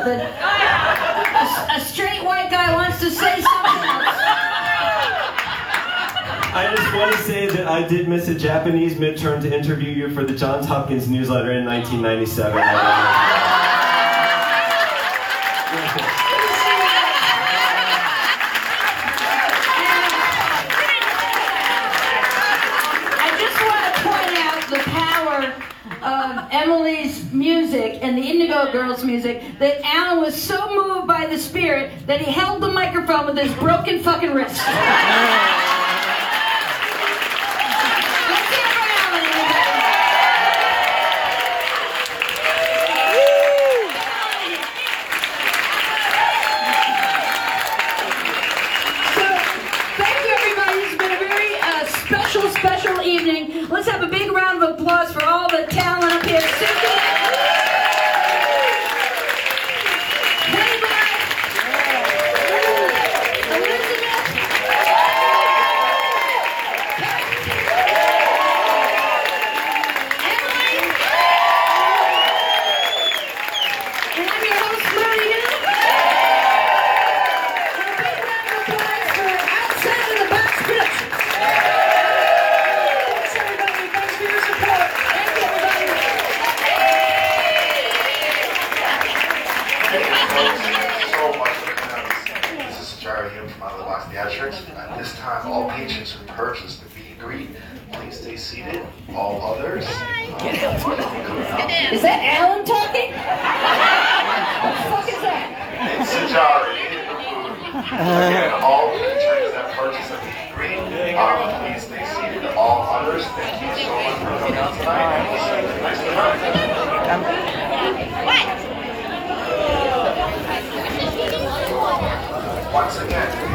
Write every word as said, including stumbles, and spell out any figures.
something. A, a straight white guy wants to say something else. I just want to say that I did miss a Japanese midterm to interview you for the Johns Hopkins newsletter in nineteen ninety-seven. Of Emily's music and the Indigo Girls' music, that Alan was so moved by the spirit that he held the microphone with his broken fucking wrist. Let's hear it for Alan, everybody. So, thank you, everybody. It's been a very uh, special, special evening. Let's have a big round of applause for all the talent up here. At this time, all patrons who purchased the meet and greet, please stay seated. All others. Is that Alan talking? What the fuck is that? It's Sajari. Again, all patrons that purchased the meet and greet, um, please stay seated. All others, thank you so much for coming out tonight. And we'll see you next time. Once again.